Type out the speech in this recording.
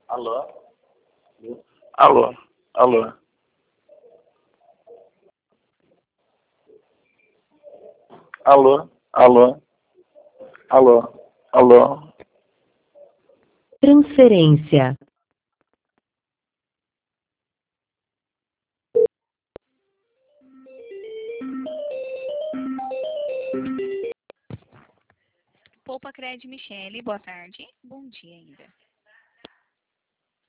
Alô? Alô? Alô? Alô? Alô? Alô? Alô? Transferência. Poupa Cred, Michele, boa tarde. Bom dia ainda.